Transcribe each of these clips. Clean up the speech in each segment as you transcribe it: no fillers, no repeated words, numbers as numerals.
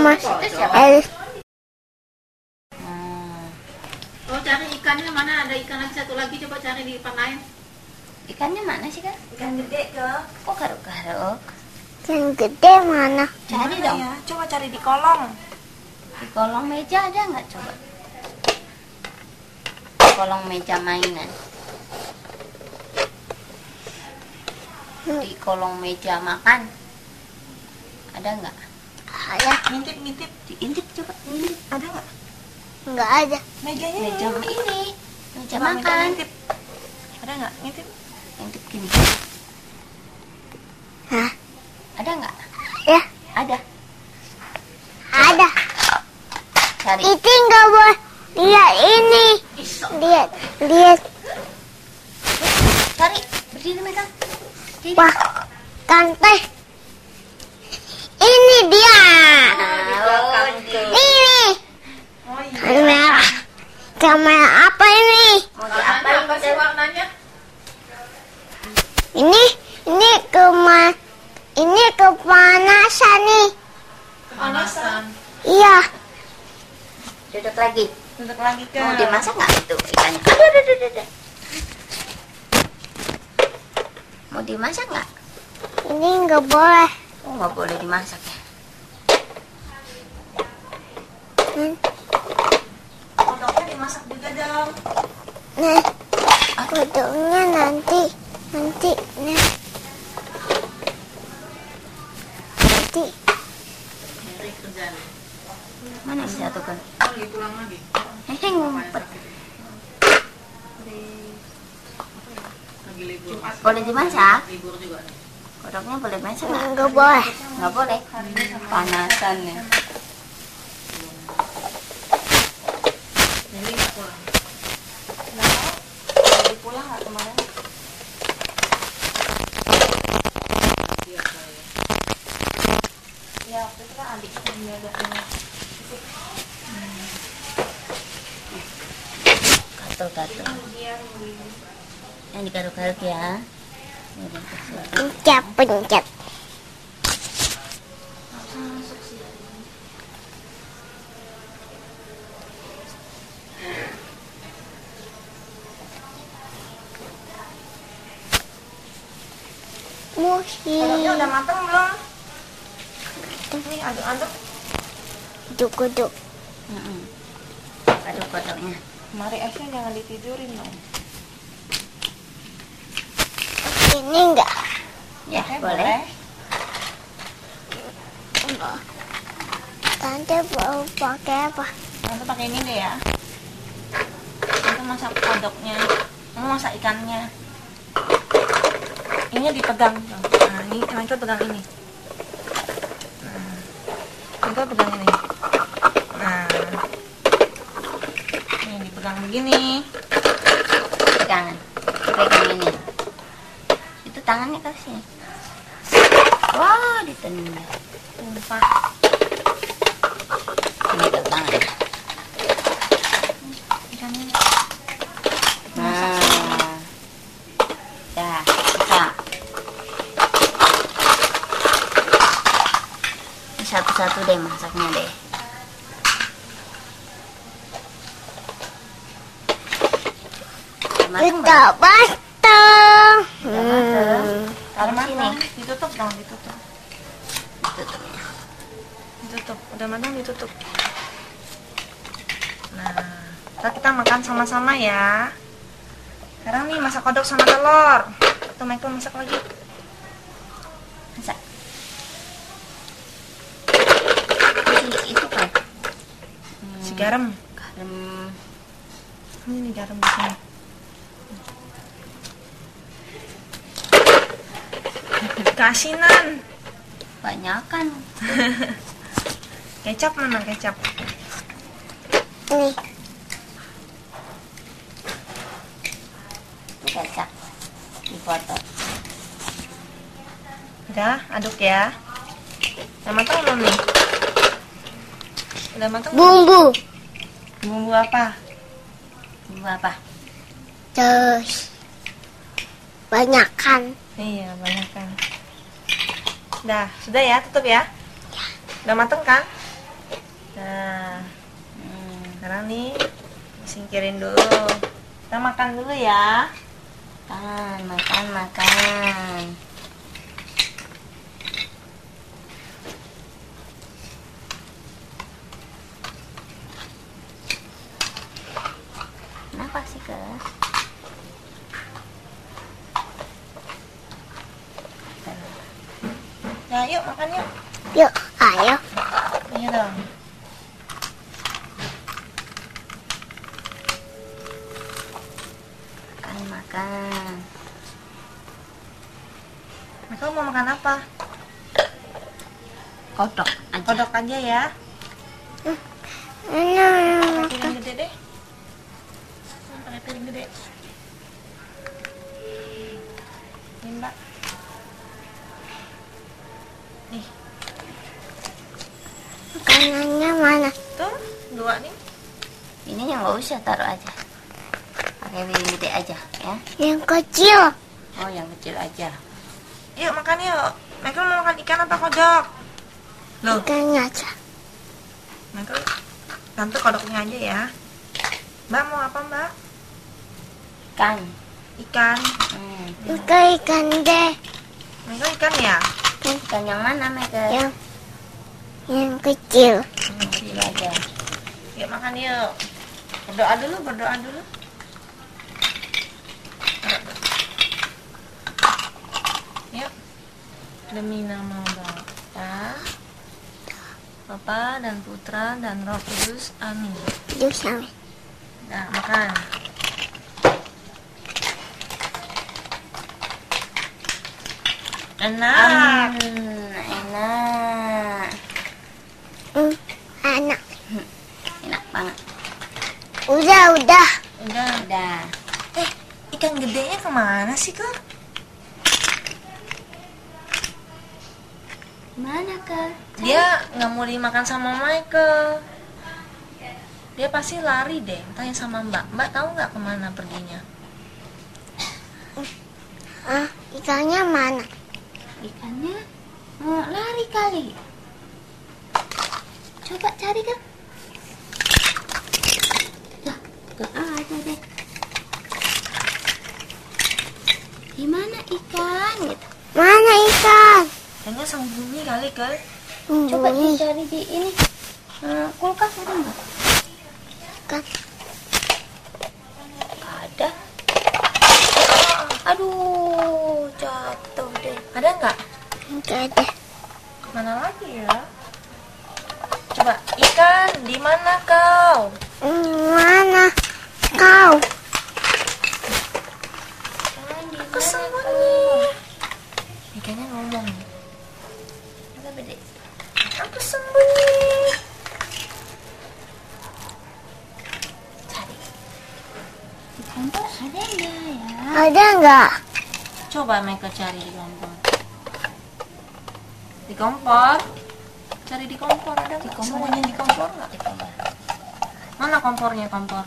Mas El. Oh, cari ikannya mana? Ada ikan lagi satu lagi, coba cari di tempat lain. Ikannya mana sih, Kak? Ikan gede kok. Kok garuk-garuk? Yang gede mana? Cari Mana dong. ya? Coba cari di kolong. Di kolong meja ada nggak coba? Di kolong meja mainan. Di kolong meja makan. Ada nggak? Ada. Ngintip-ngintip. Diintip coba. Diintip. Ada nggak? Enggak ada. Mejanya Meja ini. Meja Coba makan. ngintip. Ada nggak? Ngintip. Intip gini. Hah? Ada nggak? Ya, Ada. ada. Cari. Itu enggak boleh. Lihat ini. Lihat, lihat. Cari. Berdiri megang. Berdiri. Wah, kantai. Ini dia. Oh, Ini. Oh iya. Kamera. Kamera apa ini? mau diapain? Apa sih warnanya? Ini kepanasan nih. Kepanasan. Iya. Duduk lagi. Duduk lagi ke. Mau dimasak nggak itu ikannya? Aduh. Mau dimasak nggak? Ini enggak boleh. Oh, nggak boleh dimasak ya. Kodoknya dimasak juga dong. Nah, kodoknya nanti. Nanti. Ngeri kerjaan. Mana yang disatukan? Lagi pulang lagi. Hehe, ngumpet. Lagi libur. Boleh dimasak? Libur juga nih. Kodoknya boleh masak nggak? Enggak boleh. Nggak boleh. Panasan ya. Jadi nggak pulang. Nggak tahu. Lagi pulang nggak kemarin? Iya saya. Ya waktu itu kan adik yang jagain. Gatel-gatel. Yang digaruk-garuk ya. Pencet. Kodoknya udah Musik. matang belum? Nih aduk-aduk. Duk. Aduk kodoknya. Mari Asya jangan ditidurin dong. Ini enggak. Ya, Oke, boleh. Tante mau pakai apa? Nanti pakai ini deh ya. Nanti masak kodoknya. Mau masak ikannya. Ini dipegang. Nah, ini Michael pegang ini. Nah, Michael pegang ini. Nah, ini dipegang begini. Pegangan. Pegang ini. Itu tangannya kasih. Wah, ditendang. Tumpah. Ini ke tangan. Ikannya. Nah. Dah, bisa. Satu-satu deh masaknya deh. Matang belum? Udah matang. Udah matang. Taruh Taruh sini. Ditutup dong, ditutup. Tutup ya. Ditutup. Udah matang ditutup. Nah, ntar kita makan sama-sama ya. Sekarang nih masak kodok sama telur. Tuh Michael masak lagi. Masak. Itu kan. Si garam. Garam. Ini nih garam di sini. Keasinan. Banyakan. Kecap mana kecap? Nih, Kecap. Dipoto. Udah, aduk ya. Udah matang belum nih? Udah matang belum? bumbu. Bumbu apa? Bumbu apa? Terus banyakkan. Iya, banyak kan. Udah, sudah ya, tutup ya. Udah mateng kan? Nah, sekarang nih singkirin dulu. Kita makan dulu ya. Makan. Kenapa sih, Kak? Nah, yuk makan yuk. Yuk, ayo. Iya dong. Makan. Michael mau makan apa? Kodok aja. Kodok aja ya. Nah, Pakai piring gede deh. Pakai piring gede. Ini Mbak. Nih, makanannya mana? tuh 2 nih. Ini yang nggak usah, taruh aja. Pakai piring gede aja ya. Yang kecil. Oh, yang kecil aja. Yuk makan yuk. Michael mau makan ikan apa kodok? Loh, Ikannya aja. Michael tante kodoknya aja ya. Mbak mau apa Mbak? Ikan. Ikan. Ikan deh. Michael ikan ya? Ikan yang mana, Mega? Yang kecil. Kecil aja. Yuk makan yuk. Berdoa dulu. Yuk. Demi nama Bapa dan Putra dan Roh Kudus. Amin. Yuk, sampai. Nah, makan. Enak. Enak. Anak. Enak banget. Udah. Udah. Udah. Ikan gedenya kemana sih, Kak? Mana, Kak? Dia nggak mau dimakan sama Michael. Dia pasti lari deh. Tanya sama Mbak. Mbak tahu nggak kemana perginya? Ikannya mana? Ikannya mau lari kali. Coba cari, Kak. Gak ada deh. Gimana ikan gitu? Mana ikan? Kayaknya sembunyi kali, Kak. Coba Bunyi. dicari di ini. Kulkas ada nggak? Kan. Nggak ada. Aduh, jatuh deh. Ada nggak? Enggak ada. Kemana lagi ya? Coba, ikan di mana kau? Mana kau? Kesembunyi. Ikannya ngomong. Apa beda? Aku sembunyi. Cari. Di kompor ada nggak ya? Ada nggak? Coba mereka cari di kompor. Di kompor? Cari di kompor ada nggak? kompor. Sembunyi di kompor nggak? Di kompor. Mana kompornya kompor?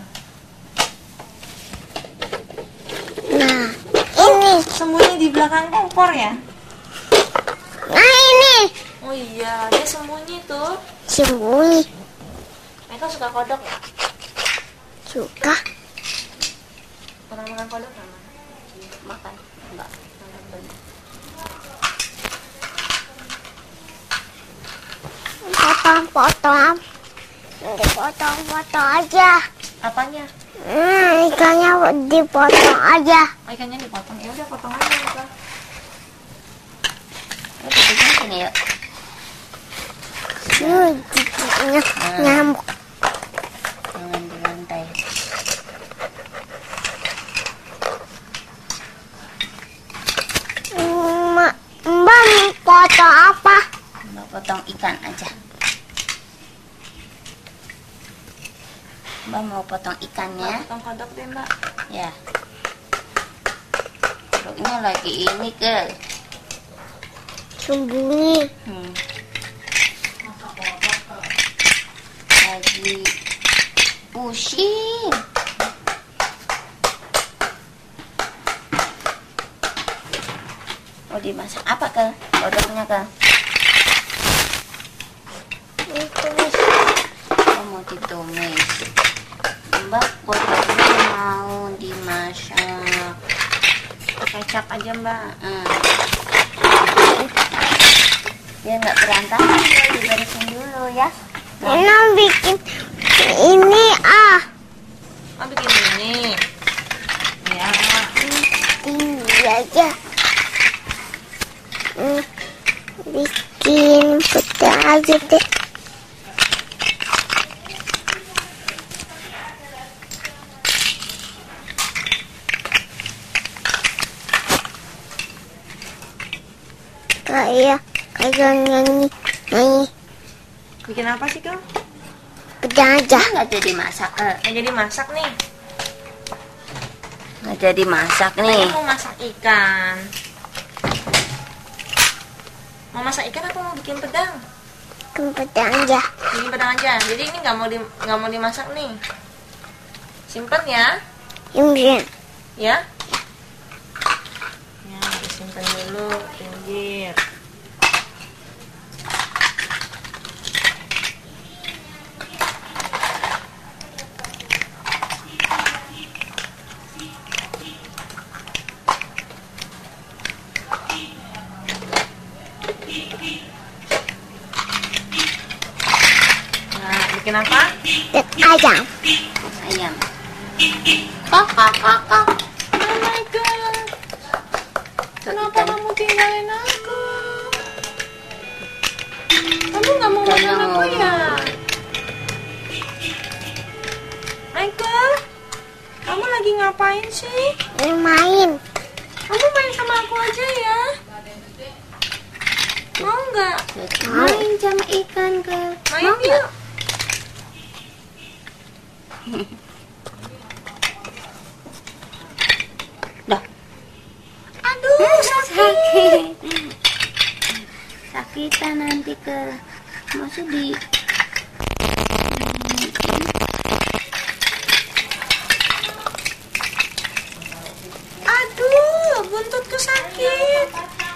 Nah, ini. Sembunyi di belakang kompor ya? Nah, ini. Oh iya, dia sembunyi tuh. Sembunyi. Mereka suka kodok ya? Suka. Pernah makan kodok nggak? Makan. Enggak. Potong-potong. Dipotong-potong aja. Apanya? Ikannya dipotong aja. Oh, ikannya dipotong. Ya udah potong aja mereka. Bikin sini yuk. Giginya nyamuk. Jangan di lantai. Mbak potong apa? Mbak potong ikan aja. Mbak mau potong ikannya. Potong kodok deh, Mbak. Ya. Kodoknya lagi ini ke. Sembunyi. Lagi pusing. Mau dimasak apa ke? Kodoknya ke? Oh, mau ditumis. Mbak, potongnya mau dimasak. Kecap aja, Mbak. Biar nggak berantakan, diberesin dulu ya. Nina bikin ini Oh, bikin ini. Ya. tinggi aja. Bikin putih aja deh. Kayak nyanyi. Bikin apa sih, Kau? Pedang aja. Nggak jadi masak. Nggak jadi masak nih. Nggak jadi masak nih. Aku mau masak ikan. Mau masak ikan apa mau bikin pedang? Pedang aja. Bikin pedang aja. Jadi ini nggak mau dimasak nih. Simpen ya. Ini Ya. Ya, disimpan dulu pinggir. Nah, bikin apa? ayam. Ayam. Kakak. Oh my god. Kenapa kamu tinggalin aku? Kamu nggak mau makan aku ya? Michael, kamu lagi ngapain sih? Main. Kamu main sama aku aja ya? Mau nggak? Main sama ikan ke. Main yuk. Dah. Aduh, Sakit. Sakitan nanti ke. Masuk di. Aduh, buntutku sakit.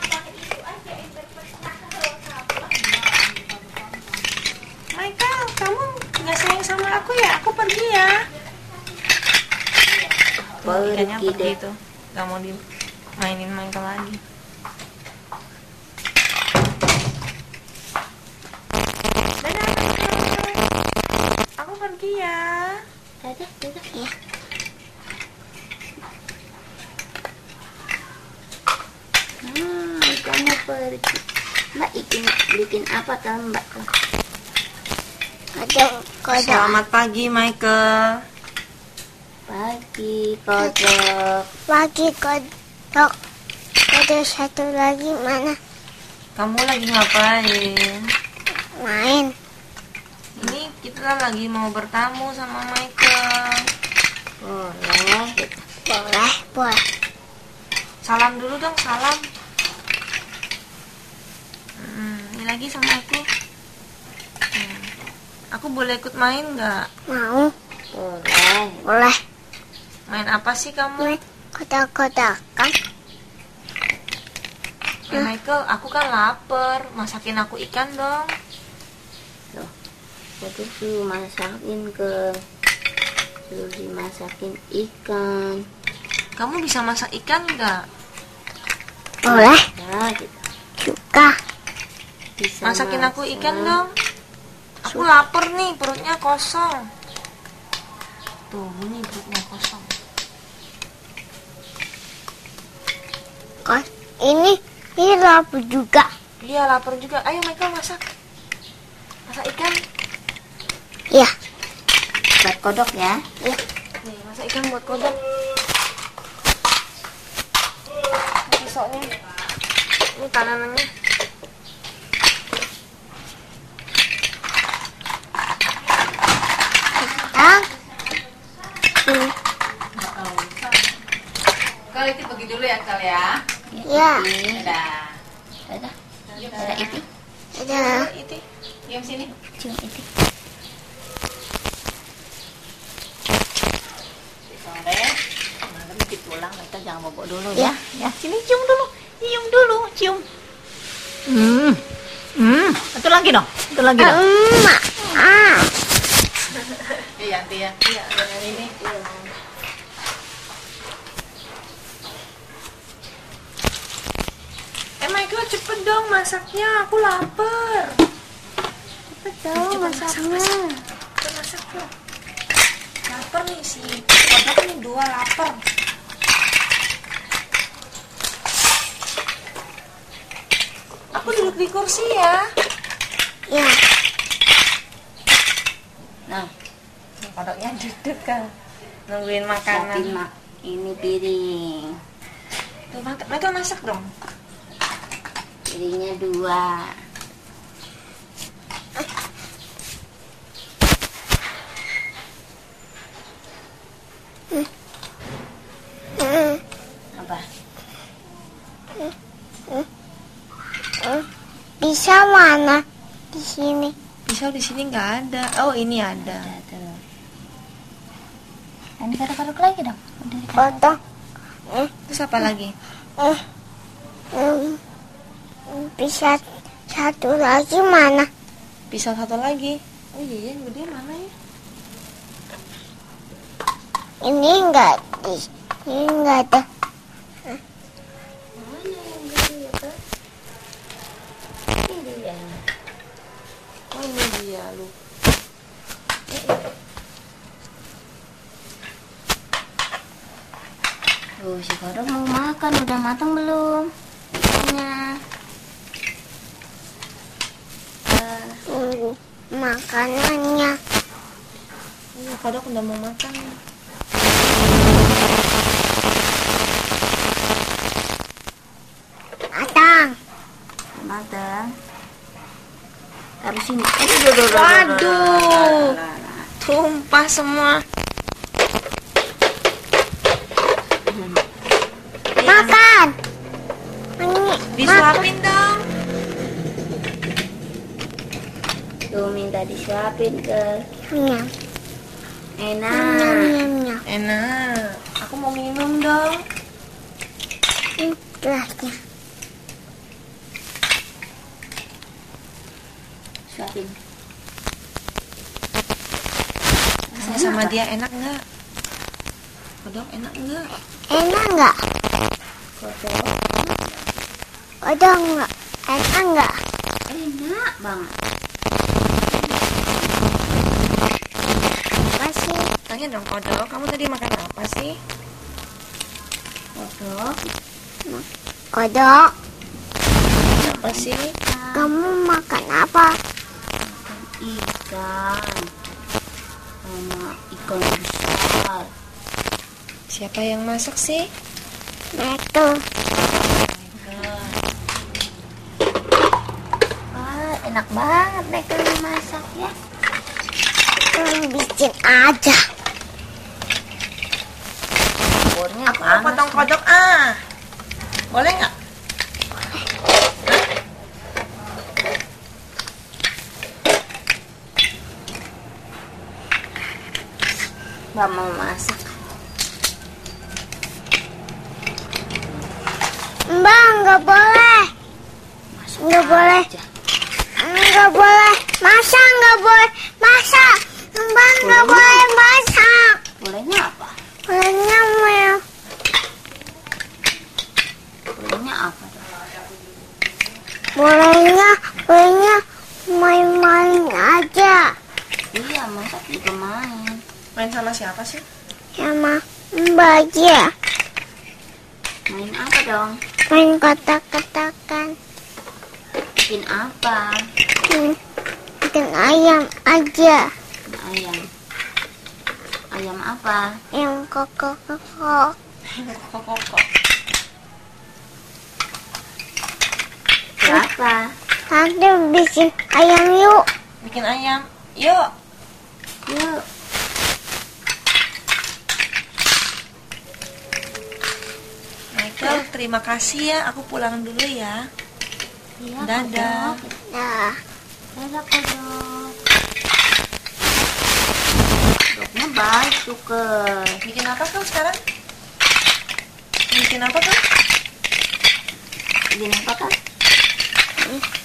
Michael, kamu nggak sayang sama aku ya? Aku pergi ya. Ikannya Pergi pergi deh. tuh. Gak mau dimainin Michael lagi. Dadah, Michael. Aku pergi ya. Dadah. Ya. Ikannya pergi. Mbak bikin apa kan Mbak? Kodok. Selamat pagi, Michael. Pagi kodok. Pagi kodok. Kodok satu lagi mana? Kamu lagi ngapain? Main. Ini kita lagi mau bertamu sama Michael. Boleh. Salam dulu dong, salam. Ini lagi sama aku. Aku boleh ikut main nggak? Mau. Boleh. Main apa sih kamu? Main kodak-kodakan. Michael, aku kan lapar. Masakin aku ikan dong. Aku suruh masakin ke. Suruh dimasakin ikan. Kamu bisa masak ikan nggak? Boleh. Ya, kita Juga. bisa Masakin aku masak. ikan dong. Aku lapar nih, perutnya kosong. Tuh, ini perutnya kosong. Ini lapar juga. Iya, lapar juga. Ayo Michael, masak. Masak ikan. Ya. Buat kodok ya. Nih, masak ikan buat kodok. Pisaunya. Ini tananannya. Kali itu pergi dulu ya, Kal ya. Ya. Dadah. Dadah Iti. Ada. Itu. Diam sini. Cium Iti. Sore. Nanti pulang mereka jangan bobok dulu Ya. ya. Sini cium dulu. Cium. Satu lagi dong. Emak. Iya, Yanti ya. Iya, benar ini. Michael cepet dong masaknya, aku lapar. Cepet dong masaknya. Cepet masak dong. Lapar nih si kodok nih, 2 lapar. Aku duduk di kursi ya. Ya. Nah, Kodoknya duduk kan, nungguin makanan. siapin ini piring. Tuh, Michael masak dong. Piringnya 2. Apa? Bisa mana? Di sini. Pisau di sini nggak ada. Oh, ini ada. Ada tuh. Ini garuk-garuk lagi dong. Udah digaruk. Potong. Terus apa lagi? Bisa satu lagi mana? Pisau satu lagi. Oh iya, yang gede mana ya? Ini enggak di ini enggak ada. Mana yang gede itu? Ini dia. Oh, ini dia lu. Tuh, si kodok mau makan. Udah matang belum? Ini. Makanannya. Iya, kodok udah mau makan. Matang. Matang. Taruh sini. Waduh. Tumpah semua. Makan. Ini Disuapin dong. Tuh, minta disuapin ke. Nyam. Enak. Nyam. Enak. Aku mau minum dong. Ini gelasnya. Suapin. Saya sama dia enak nggak? Kodok enak nggak? Enak enggak? Kodok. Ada enggak? Enak enggak? Enak banget. Apa sih? Tanya dong kodok, kamu tadi makan apa sih? Kodok. Kodok, Apa sih? kamu makan apa? Ikan. Sama ikan besar. Siapa yang masak sih? Itu. Wah, enak banget deh kalau masak ya. Bikin aja. Bornya Aku mau potong kodok Boleh nggak? Mbak mau masak. Mbak, nggak boleh. Masak Nggak boleh. aja. Nggak boleh. Masak nggak boleh. Masak. Mbak, nggak boleh masak. Bolehnya apa? Bolehnya mau. Bolehnya apa tuh? Bolehnya main-main aja. Iya, masak juga main. Main sama siapa sih? Sama Mbak aja. Main apa dong? Main kotak-kotakan. Bikin apa? Bikin ayam aja. Bikin ayam. Ayam apa? Yang koko-koko. Koko. Berapa? Nanti bikin ayam yuk. Bikin ayam. Yuk. Yuk. Michael, terima kasih ya. Aku pulang dulu ya. Iya, Dadah. Kodok. Nah, Dadah, kodok. Kodoknya baik tuh ke. Bikin apa kau sekarang? Bikin apa kau? Bikin apa kan?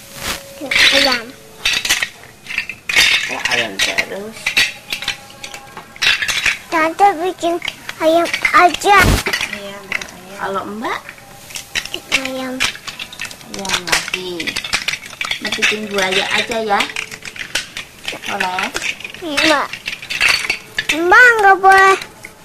ayam. Ayam terus. Tante bikin ayam aja. Iya, bikin ayam. Kalau Mbak, Ayam. ayam lagi. Mbak bikin buaya aja ya. Boleh? Mbak. Mbak nggak boleh.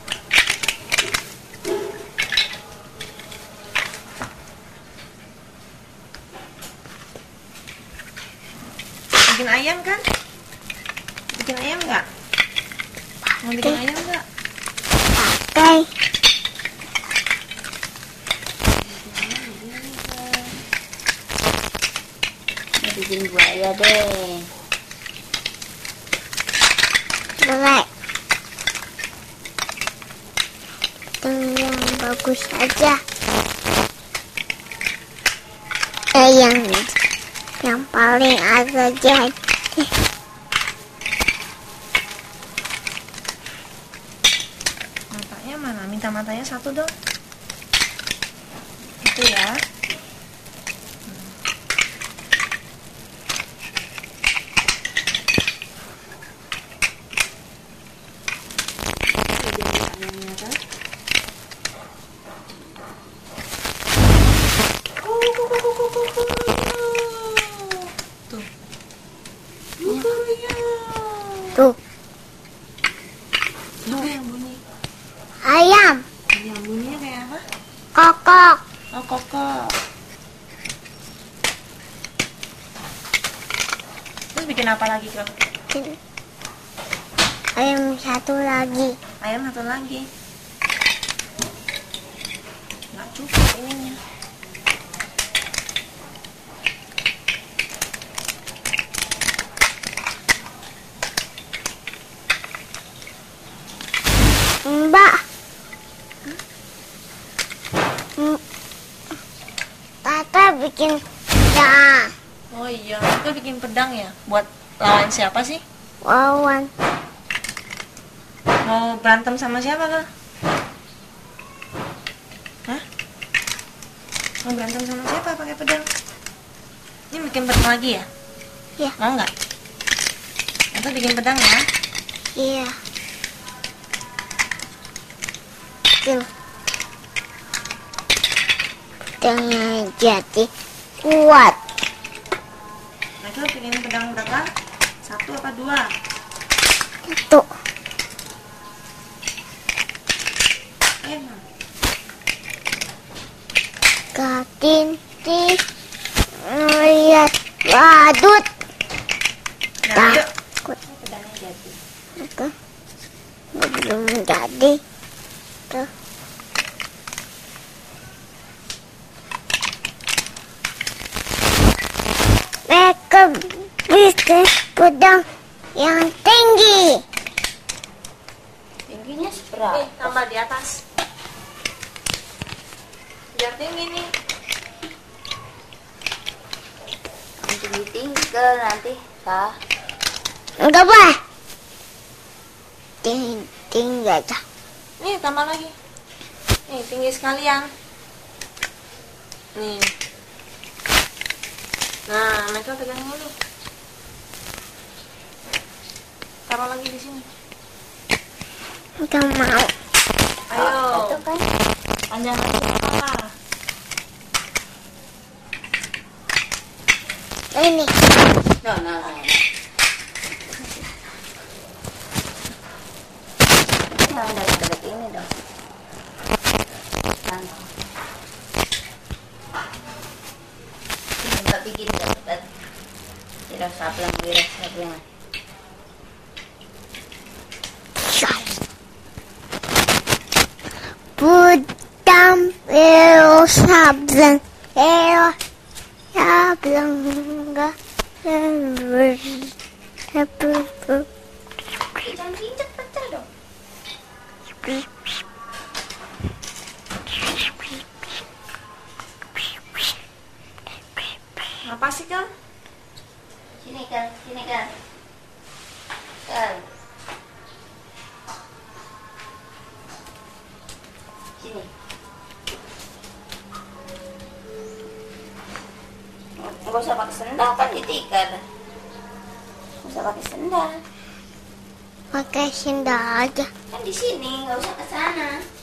Bikin ayam kan? Bikin ayam nggak? Mau bikin ayam nggak? Pakai. Mbak bikin buaya deh. Boleh. Yang bagus aja. Yang paling ada jadi. Matanya mana? Minta matanya satu dong. Itu ya. Tuh. Tuh. Apa yang bunyi? Ayam. Yang bunyinya kayak apa? Kokok. Oh, kokok. Terus bikin apa lagi, Kak? Ayam satu lagi. Ayam satu lagi. Nggak cukup ininya. Mbak. Tata bikin pedang. Oh iya, itu bikin pedang ya? Buat lawan siapa sih? Wawan. Mau berantem sama siapa, Kak? Hah? Mau berantem sama siapa pakai pedang? Ini bikin pedang lagi ya? Iya. Mau nggak? Atau bikin pedang ya? Iya. Tuh. Pedangnya jadi kuat. Nah, itu bikin pedang berapa? Satu apa dua? Tuh. Emang. Katinti melihat badut. Nah, yuk. Takut. Pedangnya jadi. Apa? Belum jadi. Tuh. Mereka bikin pedang yang tinggi. Tingginya seberapa? Tambah di atas. Biar tinggi nih. Tinggi-tinggi ke nanti, Kak. Enggak boleh. Tinggi aja. Nih, tambah lagi. Nih, tinggi sekalian. Nih. Nah, mereka pegang ini. Taruh lagi di sini. Enggak mau. Ayo. Itu kan. Panjang lagi apa? Ini. No. Jangan dekat ini dong. Jangan. Mbak bikin dapat. Wira sablang. Budam sablang. Sablang. Enggak. Jangan injek pecah dong. Apa sih, Kang? Sini kan. Kan. Sini. Nggak usah pakai sendal kan ditikar. Nggak usah pakai sendal. pakai sendal aja. Kan di sini, nggak usah ke sana.